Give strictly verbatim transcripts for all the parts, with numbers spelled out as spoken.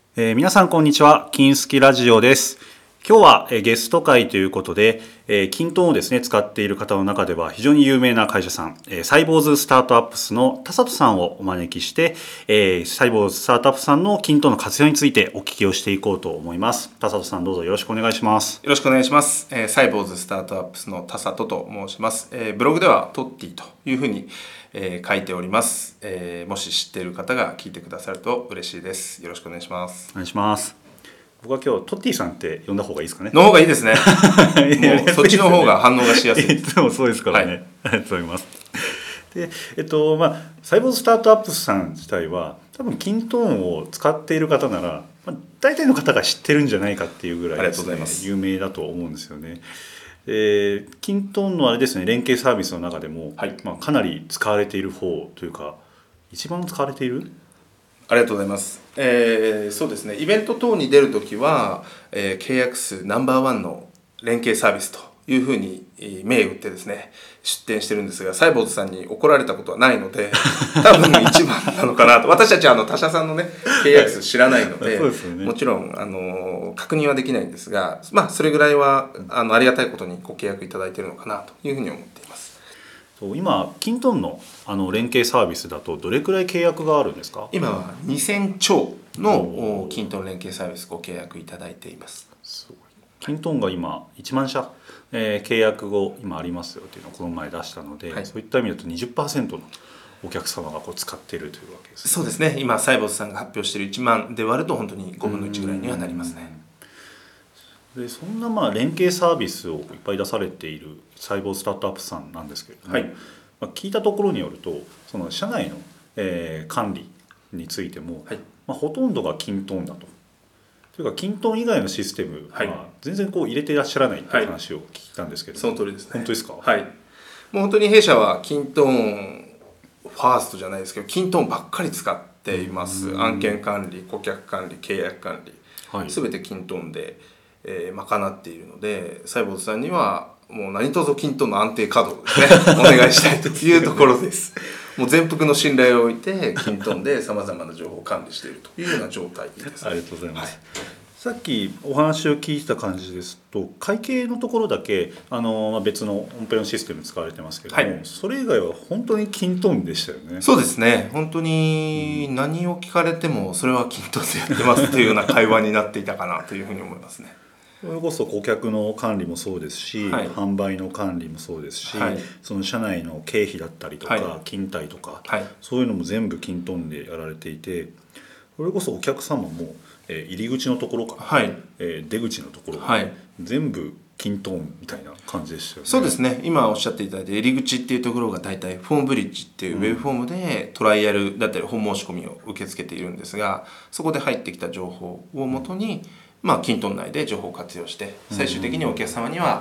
えー、皆さんこんにちは。金スキラジオです。今日は、えー、ゲスト会ということで、えー、キントンをですね使っている方の中では非常に有名な会社さん、えー、サイボーズスタートアップスの田里さんをお招きして、えー、サイボーズスタートアップスさんのキントンの活用についてお聞きをしていこうと思います。田里さん、どうぞよろしくお願いします。 よろしくお願いします。えー、サイボーズスタートアップスの田里と申します。えー、ブログではトッティというふうに、えー、書いております。えー、もし知っている方が聞いてくださると嬉しいです。よろしくお願いします。 お願いします。僕は今日トッティさんって呼んだ方がいいですかね。 の方がいいですね。もうそっちの方が反応がしやすい。 いつもそうですからね。はい、ありがとうございます。で、えっとまあサイボーズスタートアップスさん自体は多分キントンを使っている方なら、まあ、大体の方が知ってるんじゃないかっていうぐらいですね、有名だと思うんですよね。で、キントンのあれですね、連携サービスの中でも、はい、まあ、かなり使われている方というか一番使われている。 ありがとうございます。えー、そうですね、イベント等に出るときは、えー、契約数ナンバーワンの連携サービスというふうに銘打ってですね出展してるんですが、サイボーズさんに怒られたことはないので多分一番なのかなと。私たちはあの他社さんのね契約数知らないの で, で、ね、もちろんあの確認はできないんですが、まあそれぐらいはあのありがたいことにご契約いただいているのかなというふうに思っています。 今キントン の, あの連携サービスだとどれくらい契約があるんですか？ 今はにせんちょうのキントン連携サービスご契約いただいています。 すごい。キントンが今いちまんしゃ、えー、契約後今ありますよっていうのをこの前出したので、はい、そういった意味だと にじゅっパーセント のお客様がこう使っているというわけですね。 そうですね。今サイボーズさんが発表しているいちまんで割ると本当にごぶんのいちぐらいにはなりますね。 でそんなまあ連携サービスをいっぱい出されているサイボーズスタートアップさんなんですけれども、はい、まあ、聞いたところによるとその社内の、えー、管理についても、はい、まあ、ほとんどがキントンだと。というかキントン以外のシステムは全然こう入れていらっしゃらないという話を聞いたんですけど、 はい、その通りですね。 本当ですか？ はい。もう本当に弊社はキントンファーストじゃないですけどキントンばっかり使っています。案件管理、顧客管理、契約管理、はい、全てキントンで、えー、賄っているので、サイボーズさんにはもう何卒キントンの安定稼働ですねお願いしたいというところです。もう全幅の信頼を置いてキントンでさまざまな情報を管理しているというような状態です、ね、 ありがとうございます、はい。さっきお話を聞いた感じですと会計のところだけあの別のオンペのシステム使われてますけども、はい、それ以外は本当にキントンでしたよね。 そうですね。本当に何を聞かれてもそれはキントンでやってますというような会話になっていたかなというふうに思いますね。 それこそ顧客の管理もそうですし、はい、販売の管理もそうですし、はい、その社内の経費だったりとか、はい、勤怠とか、はい、そういうのも全部キントンでやられていて、それこそお客様も、えー、入り口のところから、はい、えー、出口のところから、はい、全部キントンみたいな感じでしたよね。 そうですね。今おっしゃっていただいて入り口っていうところが大体フォームブリッジっていうウェブフォームでトライアルだったり本申し込みを受け付けているんですが、そこで入ってきた情報をもとに、まあ、キントン内で情報を活用して最終的にお客様には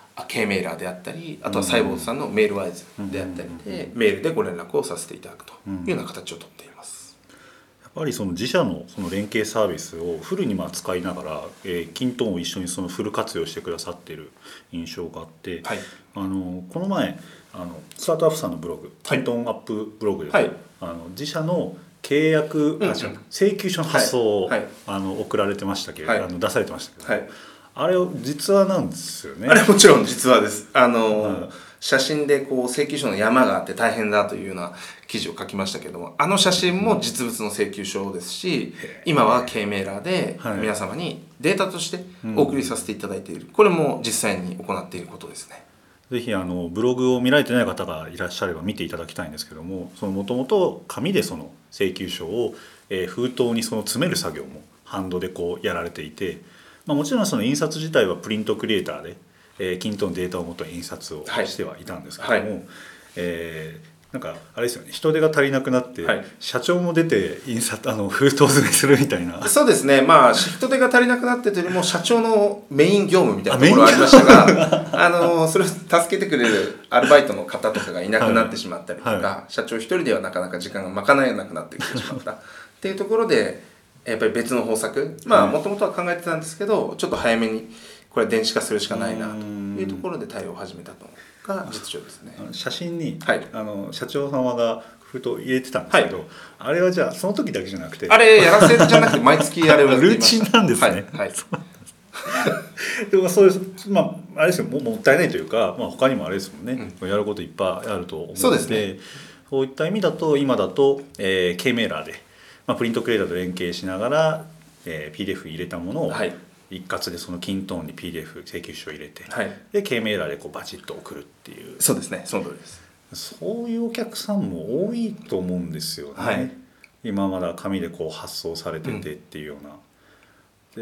K メーラーであったり、あとはサイボーズさんのメールワイズであったりでメールでご連絡をさせていただくというような形をとっています。 やっぱりその自社のその連携サービスをフルにまあ使いながら、えー、キントンを一緒にそのフル活用してくださっている印象があって、はい、あのこの前あのスタートアップさんのブログ、キントンアップブログで、はい、あの自社の契約、うん、請求書の発送を、はいはい、あの送られてましたけど、はい、あの出されてましたけど、はい、あれを実話なんですよね。 あれもちろん実話です。あの、はい、写真でこう請求書の山があって大変だというような記事を書きましたけども、あの写真も実物の請求書ですし、今は K メーラーで皆様にデータとしてお送りさせていただいている、これも実際に行っていることですね。 ぜひあのブログを見られてない方がいらっしゃれば見ていただきたいんですけども、もともと紙でその請求書を、えー、封筒にその詰める作業もハンドでこうやられていて、まあ、もちろんその印刷自体はプリントクリエイターで、えー、キントンのデータをもとに印刷をしてはいたんですけども、はいはい、えーなんかあれですよね、人手が足りなくなって、はい、社長も出て印刷あの封筒詰めするみたいな。 そうですね。まあ人手が足りなくなってというよりも社長のメイン業務みたいなところがありましたが、あのそれを助けてくれるアルバイトの方とかがいなくなってしまったりとか、はいはい、社長一人ではなかなか時間が賄えなくなってきてしまったっていうところで、やっぱり別の方策、まあもともとは考えてたんですけど、ちょっと早めにこれ電子化するしかないなというところで対応を始めたとが実情ですね。 写真に、はい、あの社長様が封筒入れてたんですけど、はい、あれはじゃあその時だけじゃなくてあれやらせじゃなくて毎月あれをやっていましたルーチンなんですね、 はいはい、 でもそうですまああれですよ も, もったいないというか、まあ、他にもあれですもんね、うん、やることいっぱいあると思うのでそうですね、 そういった意味だと今だと、えー、K メーラーで、まあ、プリントクリエイターと連携しながら、えー、ピーディーエフ 入れたものを、はい、一括でそのキントーンに ピーディーエフ 請求書を入れて、はい、で K メーラーでこうバチッと送るっていう。 そうですね、その通りです。 そういうお客さんも多いと思うんですよね、はい、今まだ紙でこう発送されててっていうような、うん、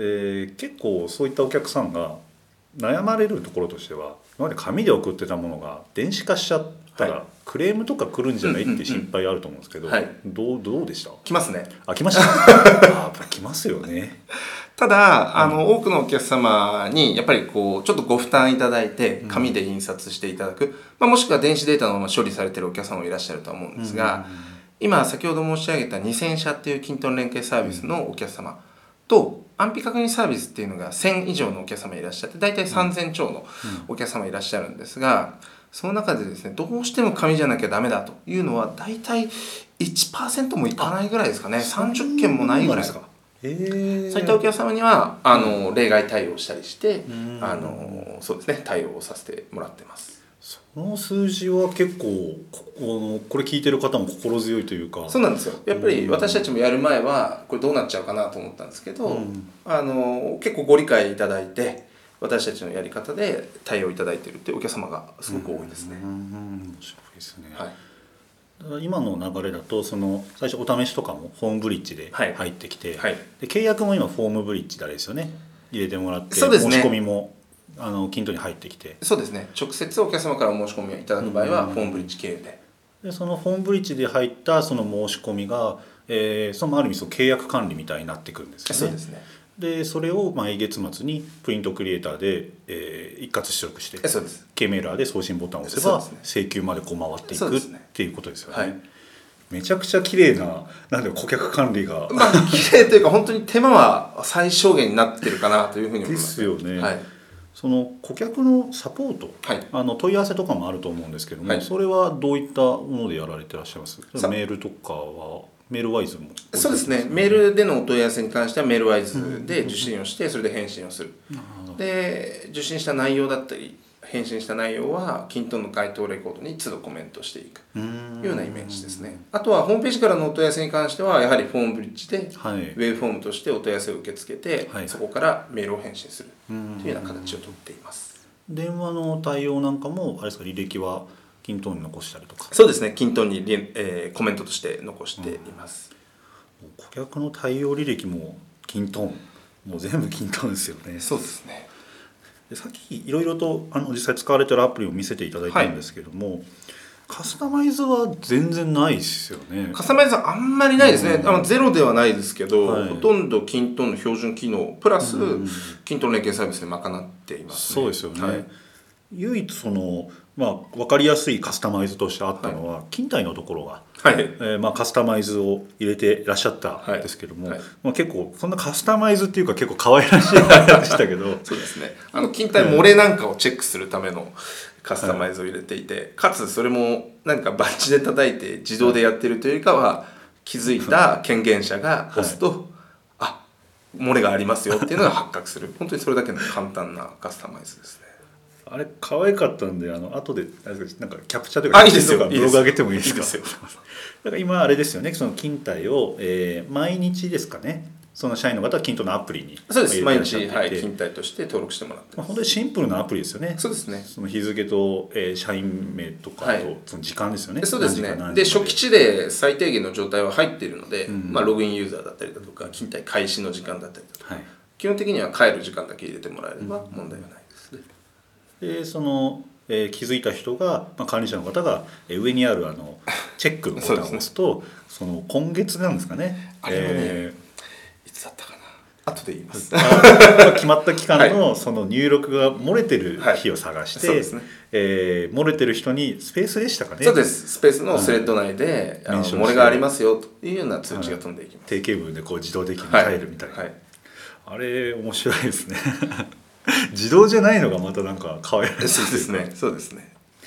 で結構そういったお客さんが悩まれるところとしては今まで紙で送ってたものが電子化しちゃったらクレームとか来るんじゃないって心配あると思うんですけど、どう、どうでした？ 来ますね。 あ、来ましたあ、やっぱ来ますよね。 ただあの、うん、多くのお客様にやっぱりこうちょっとご負担いただいて紙で印刷していただく、うん、まあ、もしくは電子データのまま処理されているお客様もいらっしゃるとは思うんですが、うん、今先ほど申し上げたにせんしゃっていうキントン連携サービスのお客様と安否確認サービスっていうのがせん以上のお客様いらっしゃって大体さんぜんちょうのお客様いらっしゃるんですが、その中でですねどうしても紙じゃなきゃダメだというのは大体 いちパーセント もいかないぐらいですかね。さんじゅっけんもないぐらいですか。そういったお客様にはあの、うん、例外対応したりして、あのそうですね、対応をさせてもらってます。 その数字は結構ここれ聞いてる方も心強いというか。 そうなんですよ。やっぱり私たちもやる前はこれどうなっちゃうかなと思ったんですけど、うん、あの結構ご理解いただいて私たちのやり方で対応いただいているというお客様がすごく多いですね。 うんうん、面白いですね。 はい、 今の流れだとその最初お試しとかもフォームブリッジで入ってきて、 はいはい、 で契約も今フォームブリッジであれですよね、入れてもらって、 そうですね、 申し込みもあのキントンに入ってきて、 そうですね、直接お客様からお申し込みをいただく場合はフォームブリッジ経由で、 でそのフォームブリッジで入ったその申し込みが、えー、そのある意味その契約管理みたいになってくるんですよね。 そうですね。 でそれを毎月末にプリントクリエイターで、えー、一括出力して K メーラーで送信ボタンを押せば、ね、請求までこう回っていくっていうことですよね。はい、めちゃくちゃ綺麗な、なんで顧客管理が、 まあ綺麗というか本当に手間は最小限になってるかなというふうに思います。 ですよね。 はい、その顧客のサポート、はい、あの問い合わせとかもあると思うんですけども、はい、それはどういったものでやられてらっしゃいます？メールとかはメールワイズも、 そうですね、メールでのお問い合わせに関してはメールワイズで受信をしてそれで返信をする、うん、で受信した内容だったり返信した内容はキントンの回答レコードに都度コメントしていくいうようなイメージですね。あとはホームページからのお問い合わせに関してはやはりフォームブリッジでウェブフォームとしてお問い合わせを受け付けて、はい、そこからメールを返信するというような形をとっています。 電話の対応なんかもあれですか、履歴はキントンに残したりとか？ そうですね、キントンに、えー、コメントとして残しています。 うん、顧客の対応履歴もキントン、もう全部キントンですよね。 そうですね。 でさっきいろいろとあの実際使われてるアプリを見せていただいたんですけども、はい、カスタマイズは全然ないですよね。 カスタマイズはあんまりないですね。うん、あのゼロではないですけど、はい、ほとんどキントンの標準機能プラス、うん、キントン連携サービスで賄っていますね。 そうですよね。はい、唯一その、まあ、分かりやすいカスタマイズとしてあったのは、はい、勤怠のところが、はいえーまあ、カスタマイズを入れていらっしゃったんですけども、はいはいまあ、結構そんなカスタマイズっていうか結構可愛らしい感じでしたけどそうですね、あの勤怠漏れなんかをチェックするためのカスタマイズを入れていて、はい、かつそれも何かバッジで叩いて自動でやってるというよりかは気づいた権限者が押すと、はい、あ漏れがありますよっていうのが発覚する本当にそれだけの簡単なカスタマイズですね。 あれ可愛かったんで、あの後でなんかキャプチャーというか写真とかブログ上げてもいいですか？いいですよ。だから今あれですよね、その勤怠を、えー、毎日ですかね、その社員の方はキントンのアプリにそうです毎日、はい、勤怠として登録してもらってます。 まあ、本当にシンプルなアプリですよね。 そうですね。 その日付と、えー、社員名とかと、はい、その時間ですよね。 そうですね。で初期値で最低限の状態は入っているので、うんまあ、ログインユーザーだったりだとか勤怠開始の時間だったりだとか、はい、基本的には帰る時間だけ入れてもらえれば問題はないですね。 でその、えー、気づいた人が、まあ、管理者の方が、えー、上にあるあのチェックのボタンを押すとその今月なんですかね、 あれはね、えー、いつだったかな、後で言います。 決まった期間のその入力が漏れてる日を探して、はいねえー、漏れてる人にスペースでしたかね。 そうです、スペースのスレッド内で、うん、あの漏れがありますよというような通知が飛んでいきます。 定型文でこう自動的に変えるみたいな、 はいはい、 あれ面白いですね。自動じゃないのがまたなんか可愛らしいそうですね。そうですね。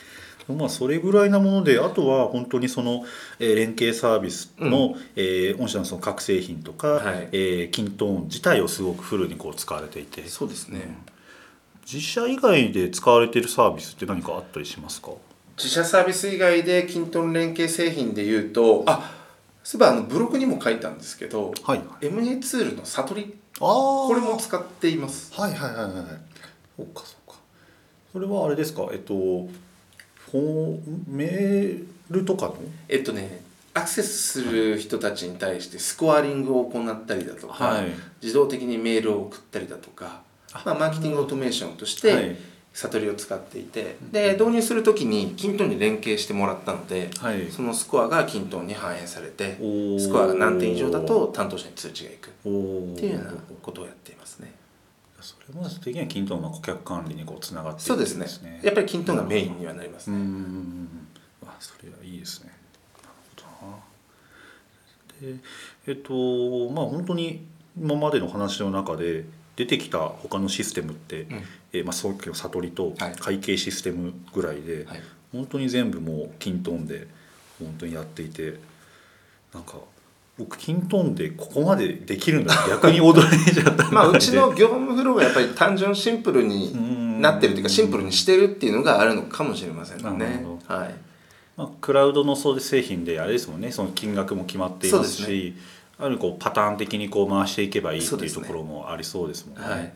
まあそれぐらいなもので、あとは本当にその、えー連携サービスの、うんえー御社のその各製品とか、 はいえーキントーン自体をすごくフルにこう使われていて、 そうですね、 うん自社以外で使われているサービスって何かあったりしますか？ 自社サービス以外でキントン連携製品でいうと、あそういえばあのブログにも書いたんですけど、 はいエムエー ツールの悟り、 ああこれも使っています。 はいはいはいはいそうかそうか。それはあれですか、えっとフォーメールとかのえっとねアクセスする人たちに対してスコアリングを行ったりだとか、 はい自動的にメールを送ったりだとか、まあ、マーケティングオートメーションとしはいて悟りを使っていて、で導入する時にキントンに連携してもらったので、 はいそのスコアがキントンに反映されて、 おースコアが何点以上だと担当者に通知がいくっおーていうようなことをやっていますね。 それは的にはキントンの顧客管理にこうつながっていそうでるんすね。やっぱりキントンがメインにはなりますうーね。 んあそれはいいですね。なるほどな。でえっとまあ本当に今までの話の中で出てきた他のシステムって、 うんえーまあ、そういう悟りとはい会計システムぐらいで、 はい本当に全部もうキントンで本当にやっていて、なんか僕キントンでここまでできるんだって逆に驚いちゃったまあうちの業務フローがやっぱり単純シンプルになってるというか、シンプルにしてるっていうのがあるのかもしれませんなるねほ。 はい。 まあ、クラウドのそう製品であれですもんね、その金額も決まっていますそうし、あるこうパターン的にこう回していけばいいってそうですねいうところもありそうですもんね。 はい。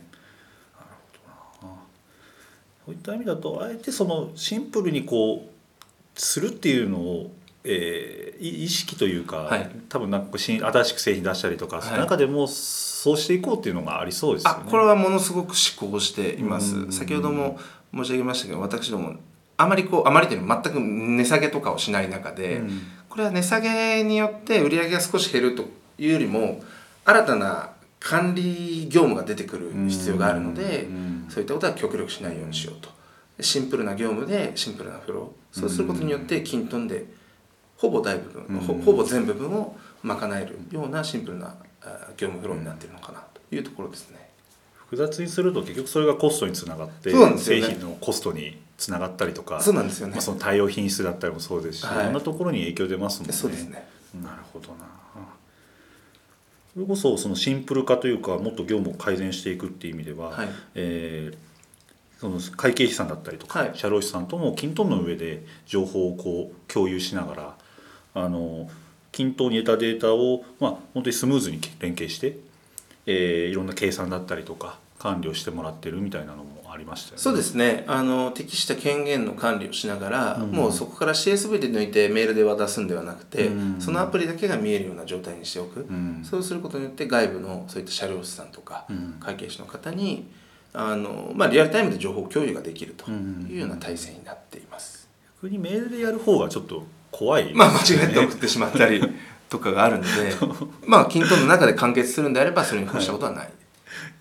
そういった意味だとあえてそのシンプルにこうするっていうのを、えー、い意識というか、 はい、 多分なんか新新しく製品出したりとか、はい、その中でもそうしていこうっていうのがありそうですよね。 あこれはものすごく思考しています。先ほども申し上げましたけど、私どもあまりこうあまりというのは全く値下げとかをしない中で、うん、これは値下げによって売り上げが少し減るというよりも新たな管理業務が出てくる必要があるので、うん、そういったことは極力しないようにしようと。シンプルな業務でシンプルなフロー、そうすることによってキントンでほぼ大部分、うん、ほ, ほぼ全部分を賄えるようなシンプルな業務フローになっているのかなというところですね。 複雑にすると結局それがコストにつながって、 ね、 製品のコストにつながったりとか、 そうなんですよね。 まあ、その対応品質だったりもそうですし、はい、いろんなところに影響出ますもんね。 そうですね。 なるほどな。それこそそのシンプル化というかもっと業務を改善していくっていう意味では、はい、えーその会計士さんだったりとか、はい、社労士さんともキントンの上で情報をこう共有しながら、あのキントンに得たデータを、まあ、本当にスムーズに連携して、えー、いろんな計算だったりとか管理をしてもらってるみたいなのもありましたよね。 そうですね。あの適した権限の管理をしながら、うん、もうそこから シーエスブイ で抜いてメールで渡すんではなくて、うん、そのアプリだけが見えるような状態にしておく、うん、そうすることによって外部のそういった社労士さんとか、うん、会計士の方にあのまあ、リアルタイムで情報共有ができるというような体制になっています。 逆にメールでやる方がちょっと怖いですね。 まあ、間違えて送ってしまったりとかがあるのでまあキントンの中で完結するんであればそれに越したことはない、はい、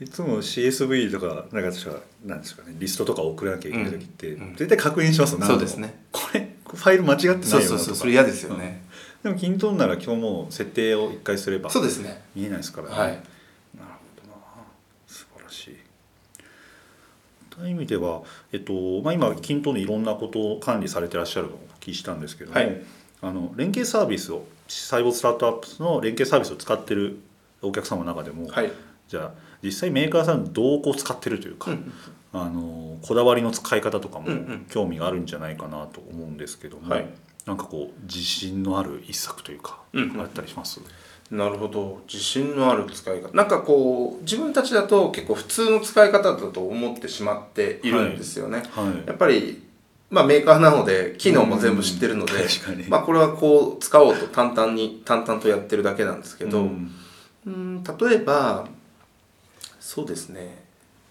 いつも シーエスブイ とかなんかなんですかね、リストとか送らなきゃいけない時って、うん、絶対確認しますよね。 そうですね。 これファイル間違ってないよなとか。 そうそうそう、それ嫌ですよね、 うん、でもキントンなら今日も設定を一回すればそうですね、 見えないですからね。 はい、 なるほどな、素晴らしい。という意味では、えっとまあ、今キントンでいろんなことを管理されてらっしゃるのをお聞きしたんですけども、はい、あの連携サービスを細胞スタートアップの連携サービスを使ってるお客様の中でも、はい、じゃあ実際メーカーさんどうこう使ってるというか、うん、あのこだわりの使い方とかも興味があるんじゃないかなと思うんですけども、はい、なんかこう自信のある一作というか、うん、あったりします？ なるほど、自信のある使い方、なんかこう自分たちだと結構普通の使い方だと思ってしまっているんですよね、はいはい、やっぱり、まあ、メーカーなので機能も全部知ってるので、まあ、これはこう使おうと淡々に淡々とやってるだけなんですけど、うん、うん例えばそうですね、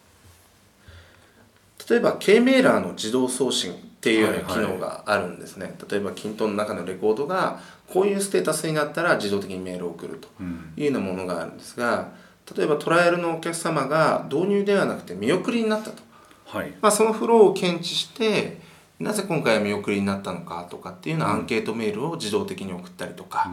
例えば K メーラーの自動送信っていうような機能があるんですね、はいはい、例えばキントンの中のレコードがこういうステータスになったら自動的にメールを送るというようなものがあるんですが、例えばトライアルのお客様が導入ではなくて見送りになったと、はいまあ、そのフローを検知してなぜ今回は見送りになったのかとかっていうようなアンケートメールを自動的に送ったりとか、うん、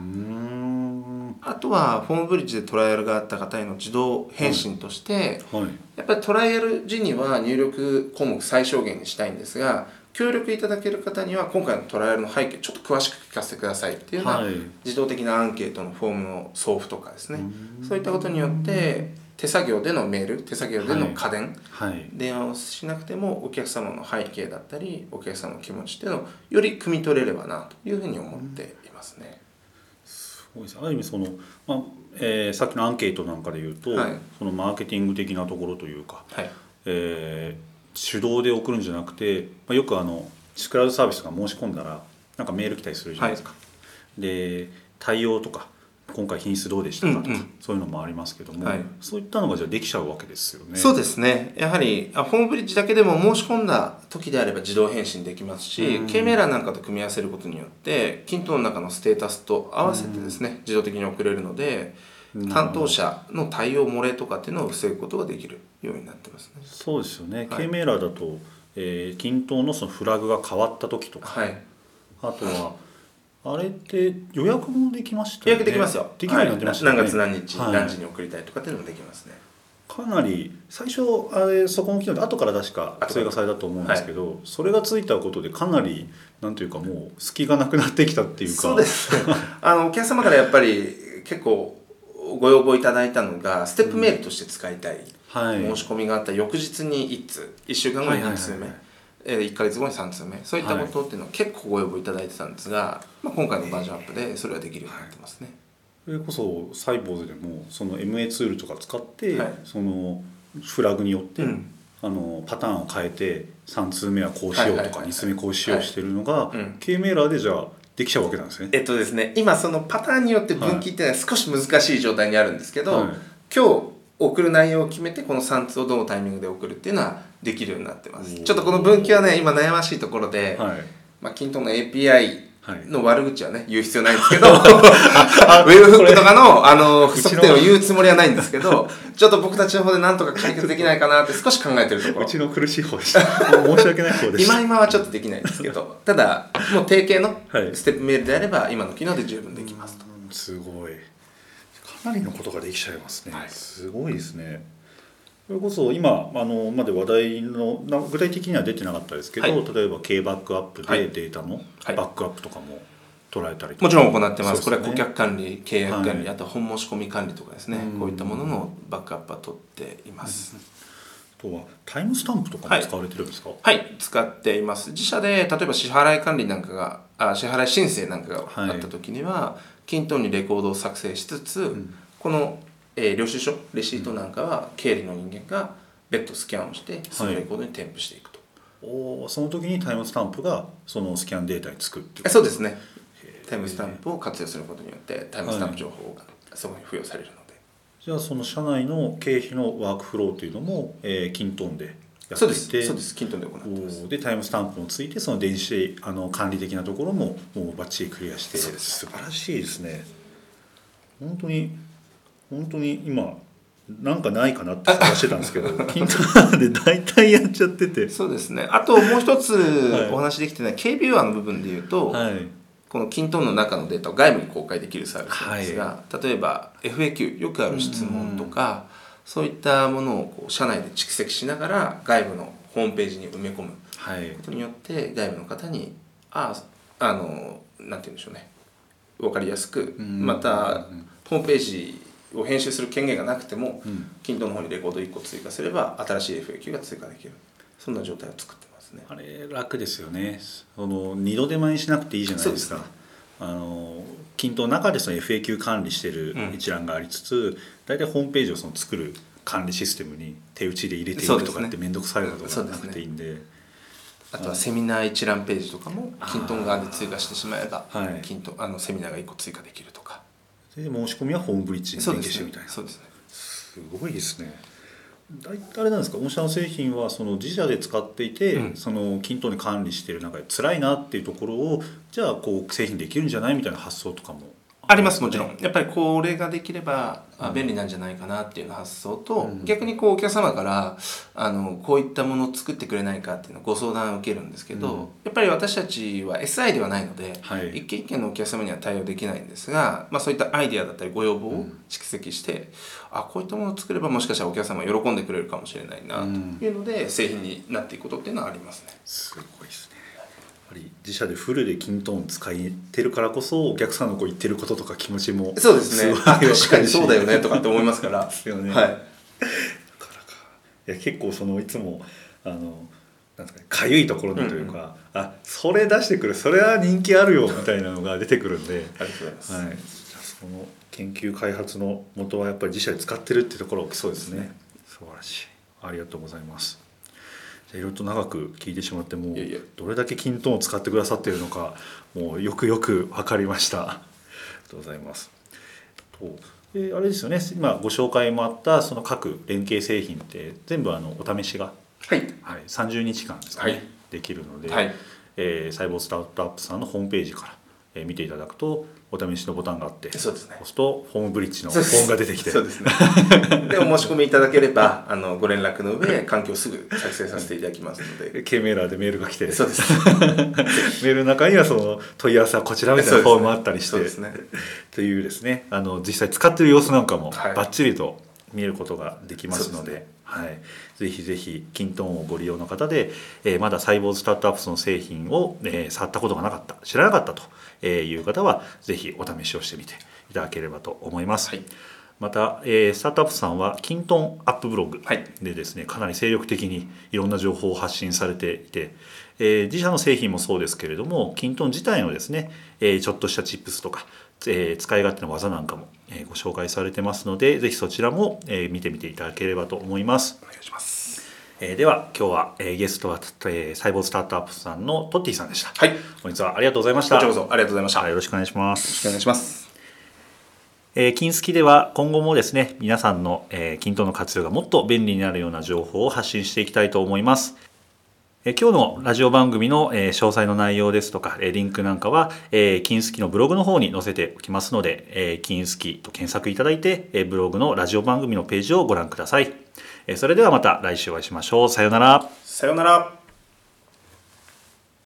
あとはフォームブリッジでトライアルがあった方への自動返信として、はいはい、やっぱりトライアル時には入力項目最小限にしたいんですが、 協力いただける方には今回のトライアルの背景ちょっと詳しく聞かせてくださいっていうような、 はい、 自動的なアンケートのフォームの送付とかですね、そういったことによって手作業でのメール、手作業での家電、 はいはい、 電話をしなくてもお客様の背景だったりお客様の気持ちっていうのをより汲み取れればなというふうに思っていますね。 すごいです。ある意味その、まあえー、さっきのアンケートなんかで言うと、はい、そのマーケティング的なところというか、はい、えー、手動で送るんじゃなくて、まあ、よくあのクラウドサービスが申し込んだらなんかメール来たりするじゃないですか、はい、で対応とか今回品質どうでしたかとか、うんうん、そういうのもありますけども、はい、そういったのがじゃあできちゃうわけですよね。 そうですね。やはりホームブリッジだけでも申し込んだ時であれば自動返信できますし、うん、K メーラーなんかと組み合わせることによってキントの中のステータスと合わせてですね、うん、自動的に送れるので担当者の対応漏れとかっていうのを防ぐことができるようになってますね。 そうですよね、はい、K メーラーだと、えー、キントのそのフラグが変わった時とか、はい、あとはあれって予約もできましたよね。 予約できますよ。 できるようになってましたね。 何月何日、はい、何時に送りたいとかっていうのもできますね。 かなり最初あれそこの機能で後から確か追加されたと思うんですけど、はい、それがついたことでかなりなんというかもう隙がなくなってきたっていうか。 そうですあのお客様からやっぱり結構ご要望いただいたのがステップメールとして使いたい、うん、はい、申し込みがあった翌日にいっつういっしゅうかんごににつうめ、いっかげつごにさんつうめ、そういったことっていうのは結構ご要望いただいてたんですが、まあ、今回のバージョンアップでそれができるようになってますね。 それこそサイボーズでもその エムエー ツールとか使って、はい、そのフラグによって、うん、あのパターンを変えてさんつうめはこうしようとかにつうめこうしようしてるのが K メーラーでじゃあできちゃうわけなんですね。 えっとですね、今そのパターンによって分岐っていうのは少し難しい状態にあるんですけど、はい、今日送る内容を決めてこのさんつうをどのタイミングで送るっていうのはできるようになってます。ちょっとこの分岐はね今悩ましいところで、はい、まあ、キントンの エーピーアイ の悪口はね言う必要ないんですけどウェブフックとかのあの不足点を言うつもりはないんですけどちょっと僕たちの方でなんとか解決できないかなって少し考えてるところ。 うちの苦しい方でした申し訳ない方でした今今はちょっとできないんですけどただもう定型のステップメールであれば今の機能で十分できますと。 すごいかなりのことができちゃいますね、はい、すごいですね。それこそ今あのまで話題の具体的には出てなかったですけど、はい、例えば K バックアップでデータのバックアップとかも捉えたりとか、 もちろん行ってます。これは顧客管理、契約管理、はい、あと本申し込み管理とかですね、こういったもののバックアップは取っています。 あとはタイムスタンプとかも使われてるんですか？ はい、はい、使っています。自社で例えば支払い管理なんかがあ支払い申請なんかがあった時には、はい、キントンにレコードを作成しつつ、うん、このえー、領収書レシートなんかは経理の人間が別途スキャンをしてそのレコードに添付していくと、 はい、おその時にタイムスタンプがそのスキャンデータにつくっていうこと？ そうですね。タイムスタンプを活用することによってタイムスタンプ情報がそこに付与されるので、はい、 じゃあその社内の経費のワークフローというのも、えー、キントンでやっていて、 そうですそうですキントンで行ってます。 でタイムスタンプもついてその電子あの管理的なところももうバッチリクリアして、素晴らしいですね。本当に本当に今なんかないかなって探してたんですけどキントンで大体やっちゃってて。 そうですね。あともう一つお話できてない K ビューアーの部分でいうと、はい、このキントンの中のデータを外部に公開できるサービスなんですが、はい、例えば エフエーキュー よくある質問とかそういったものをこう社内で蓄積しながら外部のホームページに埋め込むことによって外部の方にああのなんて言うんでしょうね、分かりやすく、またホームページを編集する権限がなくても、うん、キントンの方にレコードいっこ追加すれば新しい エフエーキュー が追加できる、そんな状態を作ってますね。 あれ楽ですよね。その二度手間にしなくていいじゃないですか。あのキントンの中でその エフエーキュー 管理してる一覧がありつつ、うん、大体ホームページをその作る管理システムに手打ちで入れていくとかって面倒くさいことがなくていいんで、で、ね、 あとはセミナー一覧ページとかもキントン側で追加してしまえば、はい、キントンあのセミナーがいっこ追加できるとかで申し込みはホームブリッジに連携してみたいな。 そうですね。 すごいですね。大体あれなんですか、御社の製品はその自社で使っていて、うん、そのキントンに管理している中で辛いなっていうところをじゃあこう製品できるんじゃないみたいな発想とかもあります。もちろんやっぱりこれができれば便利なんじゃないかなっていう発想と、うん、逆にこうお客様からあのこういったものを作ってくれないかっていうのをご相談を受けるんですけど、うん、やっぱり私たちは エスアイ ではないので、はい、一件一件のお客様には対応できないんですが、まあ、そういったアイデアだったりご要望を蓄積して、うん、あこういったものを作ればもしかしたらお客様が喜んでくれるかもしれないなというので、うん、製品になっていくことっていうのはありますね。 すごいですね。 自社でフルでキントーン使いてるからこそお客さんのこう言ってることとか気持ちもそうですねあ確かにそうだよねとかって思いますからですよね、 はい、 だからかいや結構そのいつもあのなんですかね、かゆいところにというか、うんうん、あそれ出してくるそれは人気あるよみたいなのが出てくるんでありがとうございます、 はい、じゃあその研究開発の元はやっぱり自社で使ってるっていうところ大きそうですね。素晴らしい、ありがとうございます。じゃあいろいろと長く聞いてしまってもうどれだけキントーンを使ってくださっているのかもうよくよく分かりました。ありがとうございます。とであれですよね、今ご紹介もあったその各連携製品って全部あのお試しが、 はいはい、さんじゅうにちかんですかね、はい、できるので、はい、えー、細胞スタートアップさんのホームページから、えー、見ていただくとお試しのボタンがあって、 そうですね、 押すとホームブリッジのフォームが出てきて、 そうですねでお申し込みいただければあのご連絡の上環境をすぐ作成させていただきますので K メーラーでメールが来て、 そうですメールの中にはその問い合わせはこちらみたいなフォームもあったりして、 そうですね、 というですね、あの実際使ってる様子なんかもバッチリと見ることができますので、はい、はい、ぜひぜひキントーンをご利用の方で、えー、まだサイボーズスタートアップスの製品を、えー、触ったことがなかった、知らなかったという方はぜひお試しをしてみていただければと思います。はい、また、えー、スタートアップさんはキントーンアップブログでですね、かなり精力的にいろんな情報を発信されていて、えー、自社の製品もそうですけれどもキントーン自体のですね、えー、ちょっとしたチップスとか、えー、使い勝手の技なんかも、えー、ご紹介されてますのでぜひそちらも、えー、見てみていただければと思います。 お願いします。 えー、では今日は、えー、ゲストは、えー、サイボーズスタートアップさんのトッティさんでした。 はい、 本日はありがとうございました。 こちらこそありがとうございました。 よろしくお願いします。 よろしくお願いします。 えー、金スキでは今後もですね皆さんの、えー、キントーンの活用がもっと便利になるような情報を発信していきたいと思います。えー、今日のラジオ番組の、えー、詳細の内容ですとか、えー、リンクなんかは、えー、金スキのブログの方に載せておきますので、えー、金スキと検索いただいて、えー、ブログのラジオ番組のページをご覧ください。えー、それではまた来週お会いしましょう。さようなら。 さようなら。